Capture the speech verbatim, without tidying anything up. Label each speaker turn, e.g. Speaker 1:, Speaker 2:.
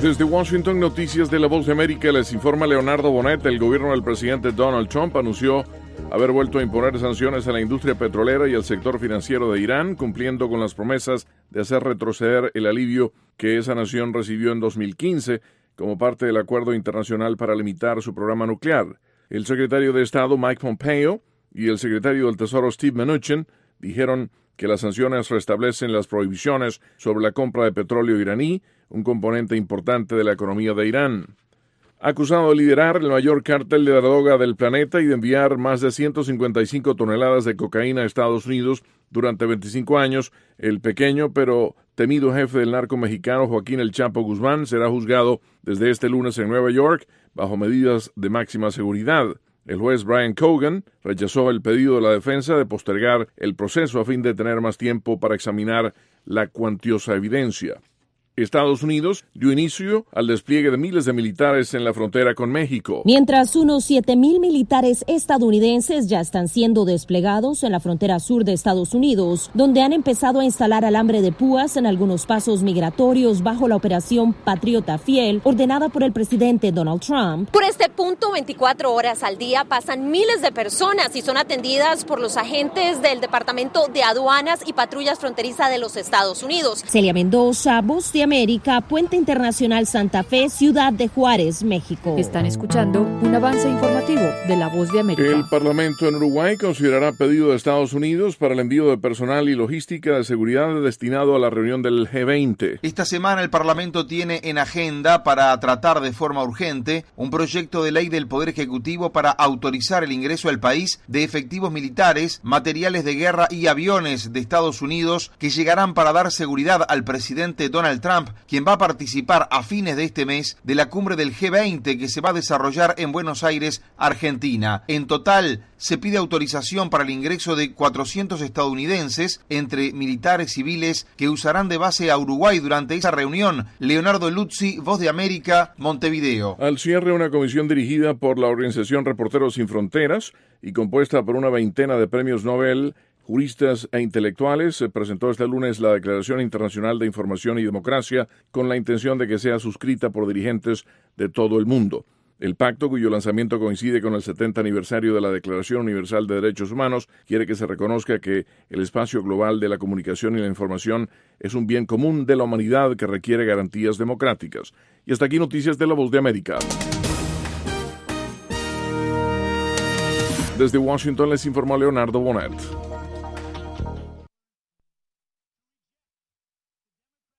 Speaker 1: Desde Washington, noticias de La Voz de América, les informa Leonardo Bonet. El gobierno del presidente Donald Trump anunció haber vuelto a imponer sanciones a la industria petrolera y al sector financiero de Irán, cumpliendo con las promesas de hacer retroceder el alivio que esa nación recibió en dos mil quince como parte del acuerdo internacional para limitar su programa nuclear. El secretario de Estado Mike Pompeo y el secretario del Tesoro Steve Mnuchin dijeron que las sanciones restablecen las prohibiciones sobre la compra de petróleo iraní, un componente importante de la economía de Irán. Acusado de liderar el mayor cártel de la droga del planeta y de enviar más de ciento cincuenta y cinco toneladas de cocaína a Estados Unidos durante veinticinco años, el pequeño pero temido jefe del narco mexicano Joaquín El Chapo Guzmán será juzgado desde este lunes en Nueva York bajo medidas de máxima seguridad. El juez Brian Cogan rechazó el pedido de la defensa de postergar el proceso a fin de tener más tiempo para examinar la cuantiosa evidencia. Estados Unidos dio inicio al despliegue de miles de militares en la frontera con México.
Speaker 2: Mientras unos siete mil militares estadounidenses ya están siendo desplegados en la frontera sur de Estados Unidos, donde han empezado a instalar alambre de púas en algunos pasos migratorios bajo la operación Patriota Fiel, ordenada por el presidente Donald Trump.
Speaker 3: Por este punto, veinticuatro horas al día pasan miles de personas y son atendidas por los agentes del Departamento de Aduanas y Patrullas Fronteriza de los Estados Unidos.
Speaker 2: Celia Mendoza, Voz de América, Puente Internacional Santa Fe, Ciudad de Juárez, México.
Speaker 4: Están escuchando un avance informativo de La Voz de América.
Speaker 1: El Parlamento en Uruguay considerará pedido de Estados Unidos para el envío de personal y logística de seguridad destinado a la reunión del G veinte.
Speaker 5: Esta semana el Parlamento tiene en agenda para tratar de forma urgente un proyecto de ley del Poder Ejecutivo para autorizar el ingreso al país de efectivos militares, materiales de guerra y aviones de Estados Unidos que llegarán para dar seguridad al presidente Donald Trump, quien va a participar a fines de este mes de la cumbre del G veinte que se va a desarrollar en Buenos Aires, Argentina. En total, se pide autorización para el ingreso de cuatrocientos estadounidenses, entre militares civiles, que usarán de base a Uruguay durante esa reunión. Leonardo Luzzi, Voz de América, Montevideo.
Speaker 1: Al cierre, una comisión dirigida por la organización Reporteros Sin Fronteras y compuesta por una veintena de premios Nobel, juristas e intelectuales, se presentó este lunes la Declaración Internacional de Información y Democracia con la intención de que sea suscrita por dirigentes de todo el mundo. El pacto, cuyo lanzamiento coincide con el setenta aniversario de la Declaración Universal de Derechos Humanos, quiere que se reconozca que el espacio global de la comunicación y la información es un bien común de la humanidad que requiere garantías democráticas. Y hasta aquí noticias de La Voz de América. Desde Washington les informó Leonardo Bonet.